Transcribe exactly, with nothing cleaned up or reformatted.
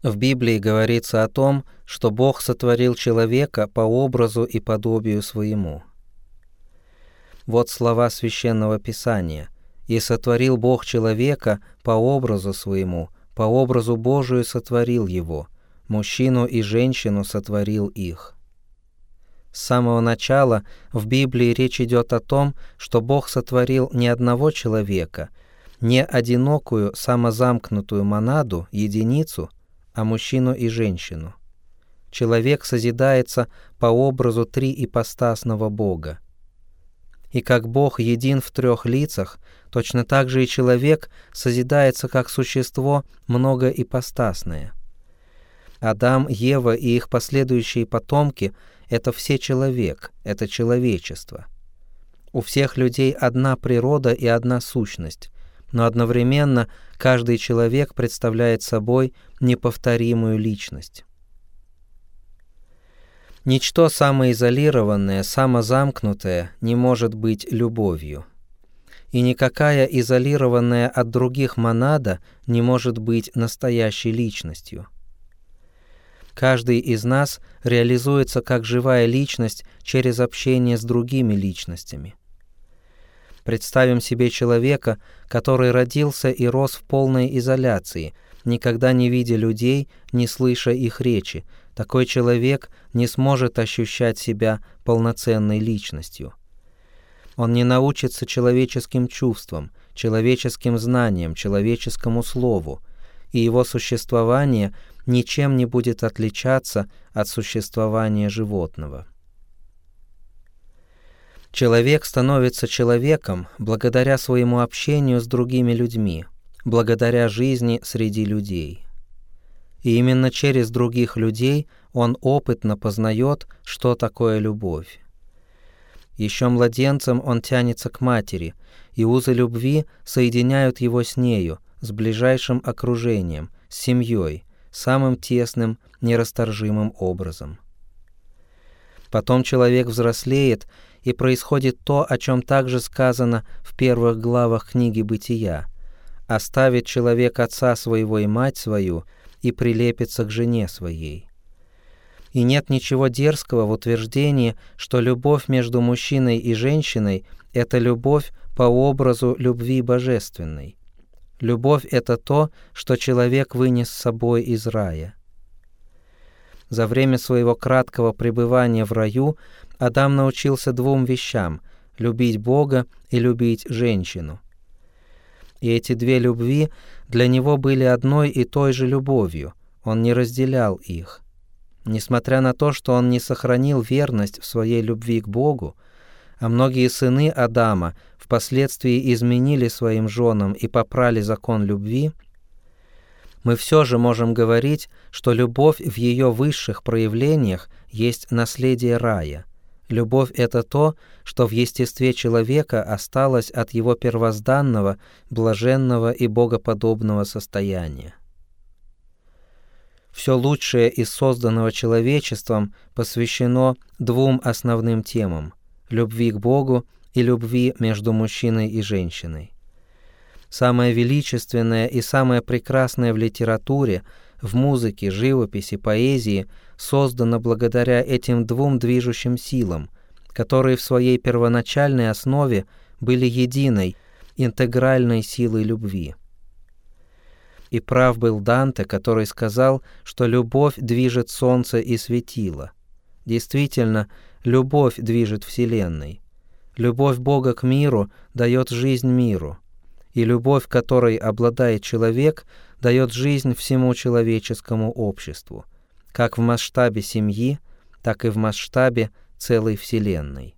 В Библии говорится о том, что Бог сотворил человека по образу и подобию своему. Вот слова Священного Писания: «И сотворил Бог человека по образу своему, по образу Божию сотворил его, мужчину и женщину сотворил их». С самого начала в Библии речь идет о том, что Бог сотворил не одного человека, не одинокую самозамкнутую монаду, единицу, а мужчину и женщину. Человек созидается по образу триипостасного Бога. И как Бог един в трех лицах, точно так же и человек созидается как существо многоипостасное. Адам, Ева и их последующие потомки — это все человек, это человечество. У всех людей одна природа и одна сущность, но одновременно каждый человек представляет собой неповторимую личность. Ничто самоизолированное, самозамкнутое не может быть любовью. И никакая изолированная от других монада не может быть настоящей личностью. Каждый из нас реализуется как живая личность через общение с другими личностями. Представим себе человека, который родился и рос в полной изоляции, никогда не видя людей, не слыша их речи. Такой человек не сможет ощущать себя полноценной личностью. Он не научится человеческим чувствам, человеческим знаниям, человеческому слову, и его существование ничем не будет отличаться от существования животного. Человек становится человеком благодаря своему общению с другими людьми, благодаря жизни среди людей. И именно через других людей он опытно познает, что такое любовь. Еще младенцем он тянется к матери, и узы любви соединяют его с нею, с ближайшим окружением, с семьей, самым тесным, нерасторжимым образом. Потом человек взрослеет, и происходит то, о чем также сказано в первых главах книги «Бытия». «Оставит человек отца своего и мать свою, и прилепится к жене своей». И нет ничего дерзкого в утверждении, что любовь между мужчиной и женщиной — это любовь по образу любви божественной. Любовь — это то, что человек вынес с собой из рая. За время своего краткого пребывания в раю Адам научился двум вещам — любить Бога и любить женщину. И эти две любви для него были одной и той же любовью, он не разделял их. Несмотря на то, что он не сохранил верность в своей любви к Богу, а многие сыны Адама впоследствии изменили своим женам и попрали закон любви, мы все же можем говорить, что любовь в ее высших проявлениях есть наследие рая. Любовь — это то, что в естестве человека осталось от его первозданного, блаженного и богоподобного состояния. Все лучшее из созданного человечеством посвящено двум основным темам — любви к Богу и любви между мужчиной и женщиной. Самое величественное и самое прекрасное в литературе, в музыке, живописи, поэзии создано благодаря этим двум движущим силам, которые в своей первоначальной основе были единой, интегральной силой любви. И прав был Данте, который сказал, что любовь движет солнце и светило. Действительно, любовь движет Вселенной. Любовь Бога к миру дает жизнь миру, и любовь, которой обладает человек, дает жизнь всему человеческому обществу, как в масштабе семьи, так и в масштабе целой Вселенной.